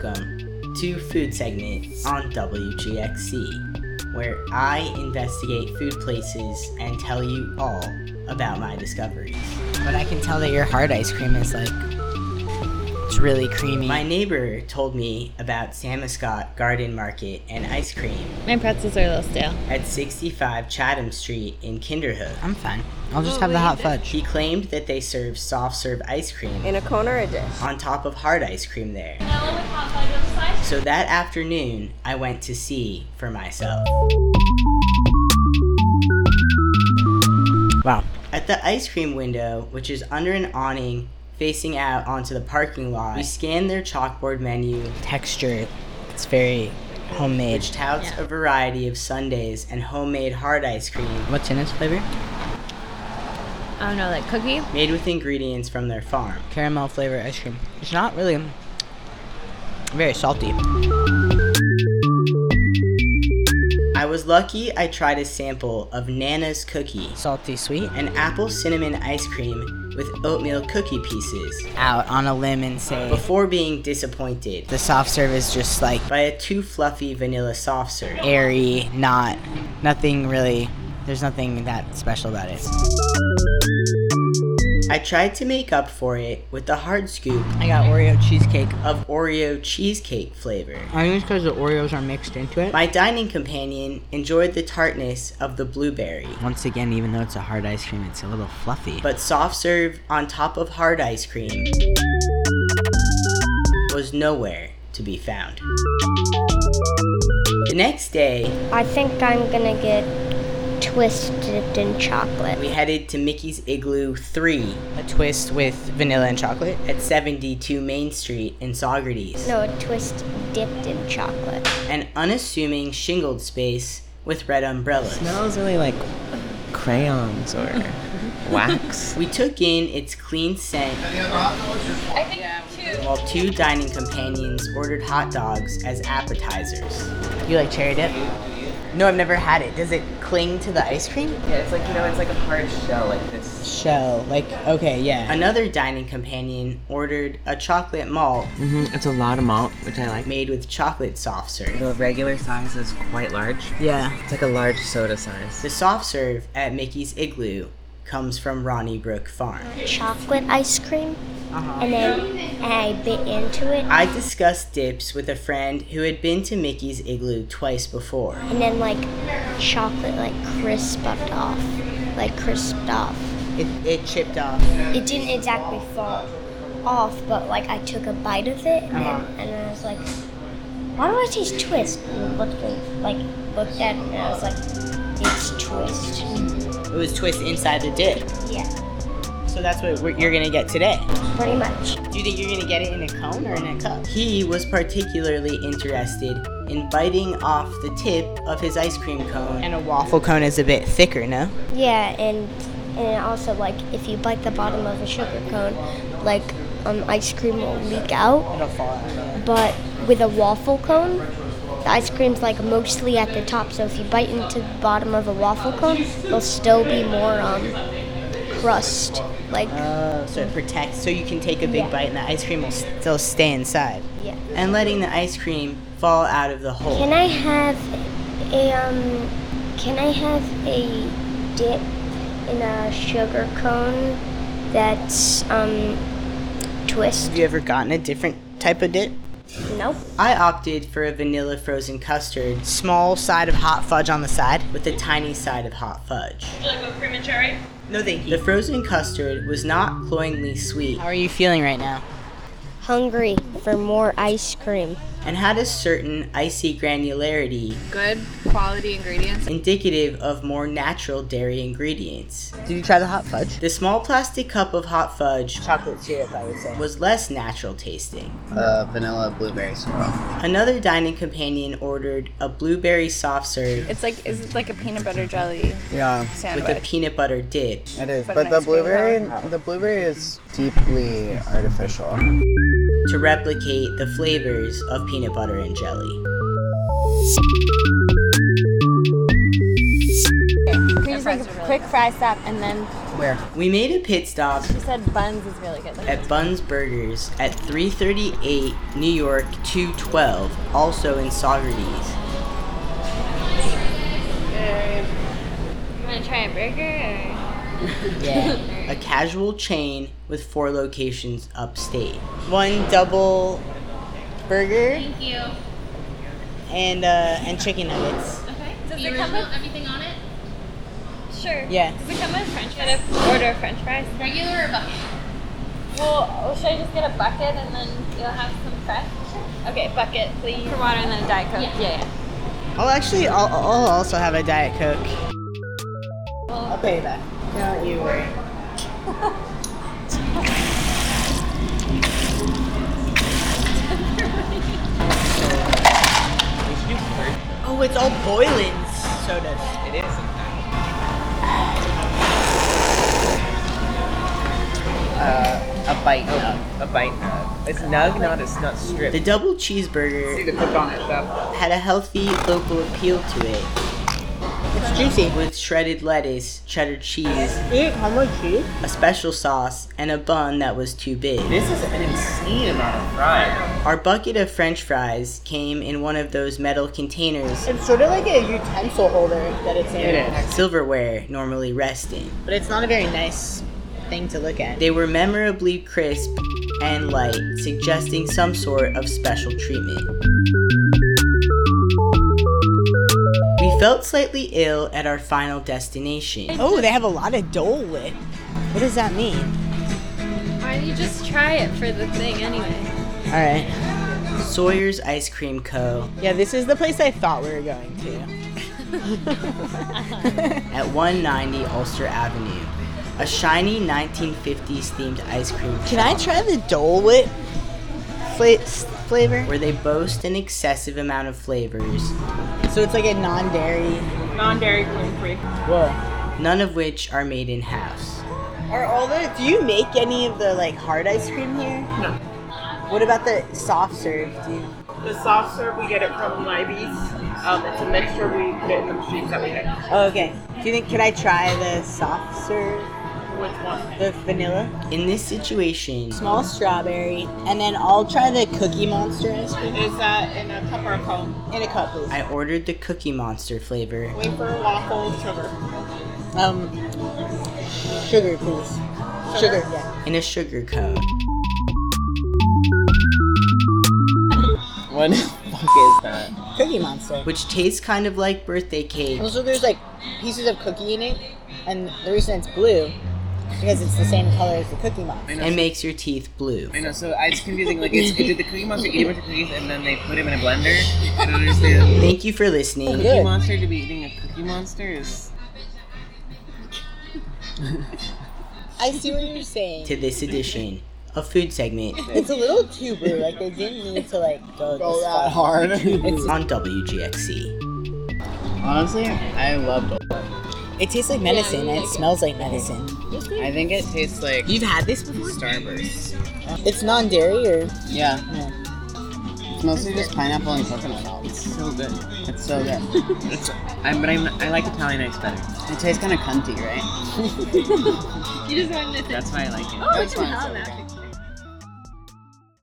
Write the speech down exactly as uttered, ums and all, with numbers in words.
welcome to Food Segment on W G X C, where I investigate food places and tell you all about my discoveries. But I can tell that your hard ice cream is like, it's really creamy. My neighbor told me about Samuscott Garden Market and ice cream My pretzels are a little stale. at sixty-five Chatham Street in Kinderhook. I'm fine. I'll just have the hot fudge. He claimed that they serve soft serve ice cream In a cone or a dish? on top of hard ice cream there. Vanilla with hot fudge on the side. So that afternoon, I went to see for myself. Wow. At the ice cream window, which is under an awning facing out onto the parking lot, we scanned their chalkboard menu, Texture, it's very homemade. which touts Yeah. a variety of sundaes and homemade hard ice cream What's in its flavor? I don't know, like cookie? made with ingredients from their farm. Caramel flavor ice cream. It's not really very salty. I was lucky I tried a sample of Nana's cookie, Salty sweet. an apple cinnamon ice cream with oatmeal cookie pieces, Out on a limb and say before being disappointed the soft serve is just like by a too fluffy vanilla soft serve. airy, not, nothing really, there's nothing that special about it. I tried to make up for it with the hard scoop I got Oreo cheesecake. of Oreo cheesecake flavor. I think it's because the Oreos are mixed into it. My dining companion enjoyed the tartness of the blueberry, Once again, even though it's a hard ice cream, it's a little fluffy. but soft serve on top of hard ice cream was nowhere to be found. The next day, I think I'm gonna get twist dipped in chocolate. we headed to Mickey's Igloo three A twist with vanilla and chocolate. at seventy-two Main Street in Saugerties, No, a twist dipped in chocolate. an unassuming shingled space with red umbrellas. Smells really like crayons or wax. We took in its clean scent I think two. while two dining companions ordered hot dogs as appetizers. You like cherry dip? No, I've never had it. Does it cling to the ice cream? Yeah, it's like, you know, it's like a hard shell like this. Shell. Like, okay, yeah. Another dining companion ordered a chocolate malt Mm-hmm. It's a lot of malt, which I like. made with chocolate soft serve. The regular size is quite large. Yeah. It's like a large soda size. The soft serve at Mickey's Igloo comes from Ronnie Brook Farm. Chocolate ice cream, Uh-huh. and then and I bit into it, I discussed dips with a friend who had been to Mickey's Igloo twice before. and then like chocolate like crisped off, like crisped off. It, it chipped off. It didn't exactly fall off, but like I took a bite of it, and, Uh-huh. and I was like, why do I taste twist? And looked at, like looked at it, and I was like, it's twist. It was twist inside the dip. Yeah, So that's what we're, you're gonna get today. pretty much. Do you think you're gonna get it in a cone or in a cup? He was particularly interested in biting off the tip of his ice cream cone. And a waffle cone is a bit thicker, no? Yeah, and and also like if you bite the bottom of a sugar cone, like um, ice cream will leak out. It'll fall out. But with a waffle cone, the ice cream's like mostly at the top. So if you bite into the bottom of a waffle cone, there'll still be more um crust. Like Oh, so it protects, so you can take a big Yeah. bite and the ice cream will still stay inside. yeah. And letting the ice cream fall out of the hole. Can I have a um? Can I have a dip in a sugar cone that's um twist? Have you ever gotten a different type of dip? Nope. I opted for a vanilla frozen custard Small side of hot fudge on the side. with a tiny side of hot fudge. Would you like a cream and cherry? No, thank you. The frozen custard was not cloyingly sweet How are you feeling right now? Hungry for more ice cream. and had a certain icy granularity Good quality ingredients. indicative of more natural dairy ingredients. Did you try the hot fudge? The small plastic cup of hot fudge Chocolate syrup, I would say. was less natural tasting. Uh, vanilla blueberry swirl. Another dining companion ordered a blueberry soft serve It's like, is it like a peanut butter jelly Yeah, with a sandwich? peanut butter dip it is. But But an the ice cream blueberry, cone. the blueberry is deeply artificial. to replicate the flavors of peanut butter and jelly. Cream French like fries a are really quick good. fry stop, and then Where? We made a pit stop she said buns is really good. Like, at Buns Burgers at three thirty-eight New York two twelve, also in Saugerties. you want to try a burger? Yeah. A casual chain with four locations upstate. One double burger Thank you. and uh and chicken nuggets. Okay. Does the it come original, with- everything on it? Sure. Yeah. Does it come with French fries? Order French fries. Regular or bucket? Well, should I just get a bucket and then you'll have some fresh? Okay, bucket, please. For water and then a Diet Coke. Yeah. yeah. I'll actually I'll, I'll also have a Diet Coke. I'll pay you back. Don't you worry. Oh, it's all boiling sodas. It is. Uh, a bite nug. A bite nug. It's nug, not a nut strip. The double See cheeseburger the cook on it, chef. had a healthy local appeal to it, It's juicy. with shredded lettuce, cheddar cheese, Eat how much cheese? a special sauce, and a bun that was too big. This is an insane amount of fries. Our bucket of French fries came in one of those metal containers It's sort of like a utensil holder that it's in. It is. silverware normally rest in. But it's not a very nice thing to look at. They were memorably crisp and light, suggesting some sort of special treatment. We felt slightly ill at our final destination. Oh, they have a lot of Dole Whip. What does that mean? Why don't you just try it for the thing anyway? All right. Sawyer's Ice Cream Co. Yeah, this is the place I thought we were going to. at one ninety Ulster Avenue. A shiny nineteen fifties themed ice cream Can I try the Dole Whip fla- flavor? where they boast an excessive amount of flavors, So it's like a non-dairy. Non-dairy, gluten-free. Whoa. none of which are made in-house. Are all the? Do you make any of the like hard ice cream here? No. What about the soft serve? Do you? The soft serve, we get it from Libby's. Um, it's a mixture. We put it in the machines that we get. Oh, okay. Do you think? Could I try the soft serve? Which one? The vanilla, In this situation, small strawberry, and then I'll try the Cookie Monster ice cream Is that in a cup or a cone? in a cup, please. I ordered the Cookie Monster flavor. Wafer, waffle, sugar. Um, sugar, please. Sugar, yeah. in a sugar cone. What the fuck is that? Cookie Monster. Which tastes kind of like birthday cake. Also, there's like pieces of cookie in it, and the reason it's blue because it's the same color as the Cookie Monster. And makes your teeth blue. I know, so it's confusing. Like, it's, did the Cookie Monster eat a bunch of cookies and then they put them in a blender? I don't understand. Thank you for listening. Cookie Good. Monster to be eating a Cookie Monster is. I see what you're saying. To this edition of Food Segment It's a little too blue. Like they didn't need to like go, Go this that far. hard. It's, on W G X C. Honestly, I love Dole Whip. it tastes like medicine and it smells like medicine. I think it tastes like You've had this before? Starburst. It's non-dairy or Yeah. no? It's mostly just pineapple and coconut milk. It's so good. It's so good. It's, I, but I'm, I like Italian ice better. It tastes kind of cunty, right? You just wanted to. That's why I like it. Oh, That's we can fine, have it's that. okay.